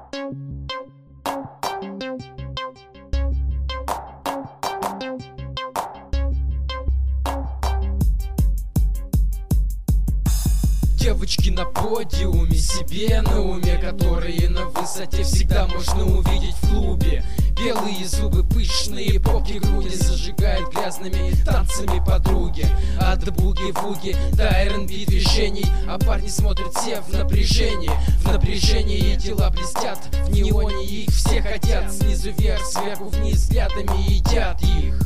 Девочки на подиуме, себе на уме, которые на высоте всегда можно увидеть в клубе. Белые зубы, пышные попки, груди зажигают грязными танцами подруги. От буги-вуги до R&B движений, а парни смотрят все в напряжении. В напряжении тела блестят, в неоне их все хотят. Снизу вверх, сверху вниз, взглядами едят их.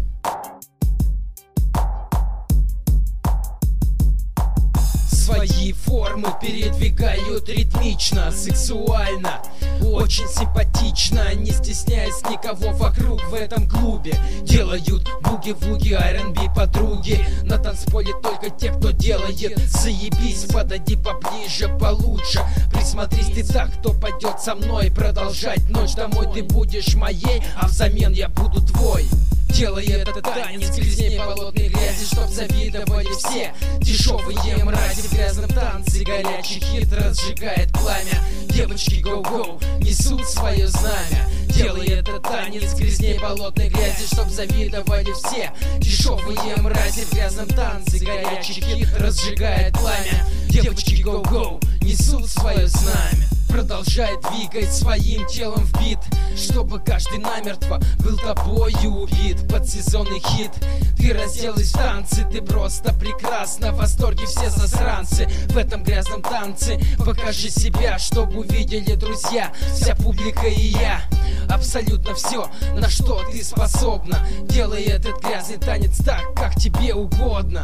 Свои формы передвигают ритмично, сексуально, очень симпатично, не стесняясь никого вокруг в этом клубе. Делают буги-вуги, R&B подруги. На танцполе только те, кто делает. Заебись, подойди поближе, получше. Присмотрись, ты так, кто пойдет со мной продолжать ночь. Домой ты будешь моей, а взамен я буду твой. Делай этот танец грязней болотной грязи, чтоб завидовали все дешевые мрази. В грязном танце горячий хит разжигает пламя. Девочки гоу-гоу несут свое знамя. Делай этот танец грязней болотной грязи, чтоб завидовали все дешевые мрази. В грязном танце горячий хит разжигает пламя. Девочки гоу-гоу несут свое знамя. Продолжает двигать своим телом в бит, чтобы каждый намертво был тобою убит. Подсезонный хит, ты разделась в танце, ты просто прекрасна. В восторге все засранцы в этом грязном танце. Покажи себя, чтобы увидели друзья, вся публика и я. Абсолютно все, на что ты способна. Делай этот грязный танец так, как тебе угодно.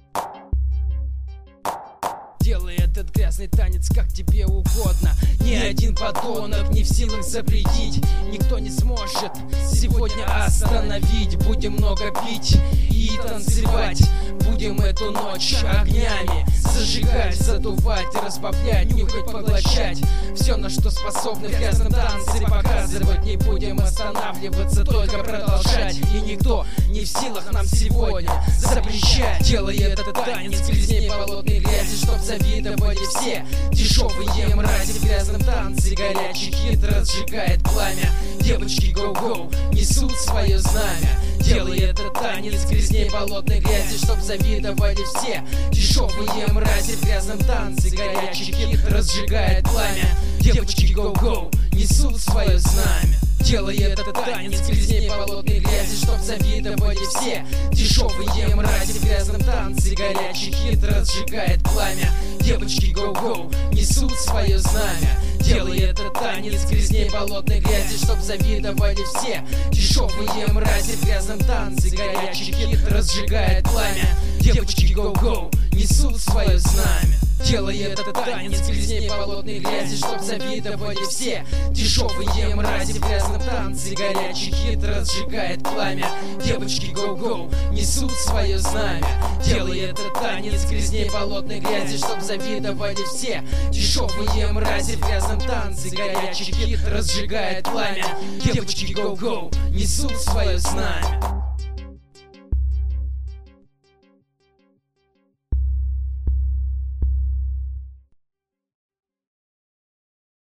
Делай этот грязный танец, как тебе угодно. Ни один подонок не в силах запретить. Никто не сможет сегодня остановить. Будем много пить и танцевать. Будем эту ночь огнями зажигать, задувать, разбавлять, нюхать, поглощать. Все, на что способны в грязном танце, показывать. Не будем останавливаться, только продолжать. И никто не в силах нам сегодня запрещать. Делай этот танец грязней болотной грязи, чтоб завидовали все дешевые мрази. В грязном танце горячий хит разжигает пламя. Девочки гоу-гоу несут свое знамя. Делай этот танец грязней болотной грязи, чтоб завидовали все дешевые мрази. В грязном танце горячий хит разжигает пламя. Девочки гоу-гоу несут свое знамя. Делай этот танец грязней болотной грязи, чтоб завидовали все дешевые мрази. В грязном танце горячий хит разжигает пламя. Девочки гоу-гоу несут свое знамя. Делай этот танец грязней болотной грязи, чтоб завидовали все дешевые мрази. В грязном танце горячий хит разжигает пламя. Девочки гоу-гоу несут свое знамя. Делай этот танец грязней болотной грязи, чтоб завидовали все дешевые мрази. В грязном танце горячий хит разжигает пламя. Девочки гоу-гоу несут свое знамя. Делай этот танец грязней болотной грязи, чтоб завидовали все дешевые мрази. В грязном танце горячий хит разжигает пламя. Девочки гоу-гоу несут свое знамя.